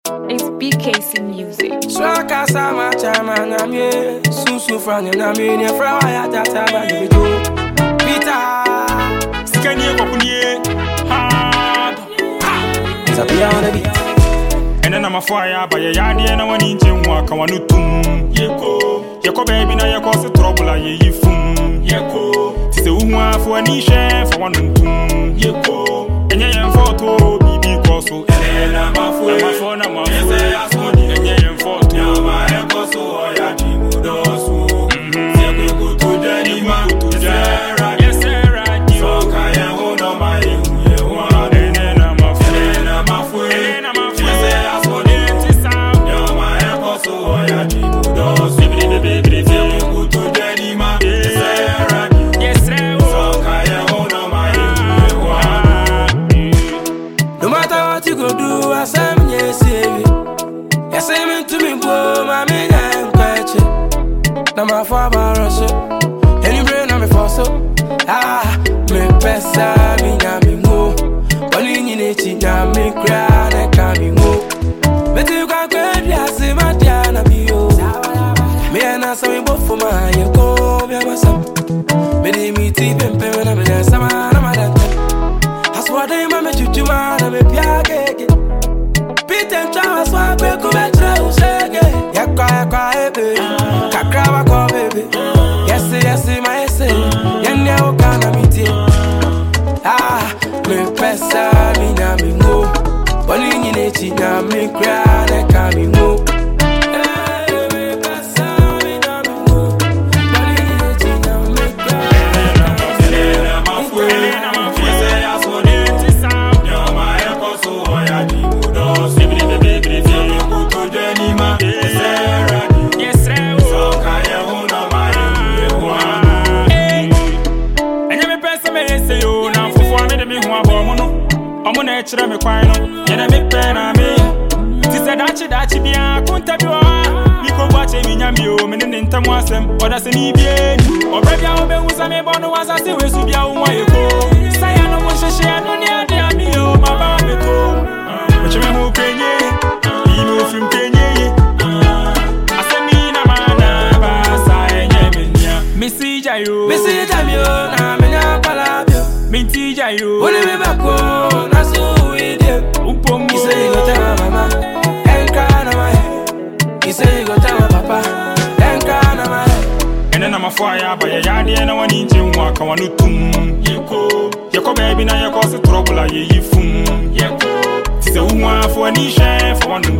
It's BKC Music. Swaka sama chama na mie Susu franye na mie Nye frawa ya tata bagi bitu Pita Sikanye kwa kunye hard Zapia on the beat Ene na mafaya ba ya yadi na wani nche mwaka wanutum Yeko baby na yeko se trouble a ye yifum Tise uhuwa fuwa nishe fa wanuntum Enye yemfoto bibi koso Ene na mafu na mafu Ese asoni Enye yemfoto Nyama ekoso oya jimudosu Siye kukutu jeni ma Tuzera Soka ye hono ma yehu yehuwa Ene na mafu Ese asoni Nyama ekoso oya jimudosu Siye kukutu jeni ma Tuzera Soka ye hono ma yehu yehuwa No matter what you go do, I say me yes, you say me to me, boy, my me I'm catch it. Now my father rush it, any brain on me for so. Me pesa me na me mo, bali ni nechi na me cry na kami mo. But you can't get ya see my diana me yo. Me na so me both for my you go me masam. Me di me ti pempe na me na sama na madante. Aswade mama chuchuma na me piage Pite mchawa swagwe kubetre usege Yakwa ebe Kakrawa kwa bebe Yesi ma yesi Yenne oka na miti Me pesa mi na mi ngo Boli nyine chi na mi kra ne ka mi ngo Me pesa mi na mi ngo Boli nyine chi na mi kra Chira me kwai no yena me pe na me ti se dachi bia kunta bi wa mi ko gwache mi nyami o me ne ntam asem oda se ni bie obra bia wo be wusa me bonu wasa se we su bia wo wa yeko saya no mo hwehwe anu ne ade ami o ma ba me ko me cheme ho kenye mi mo fim kenye asemi na mana ba sa enye me nya misi jayo na me nya pala bio minti jayo Ole me bako na so we dey upom You say you go tell my mama and cry na my head You say you go tell my papa and cry na my head Ene na mafaya ba ya yadi na wani nche mwaka wanutum Yeko baby na yeko se trouble a ye yifum Tise uhuwa fuwa nishe fa wanu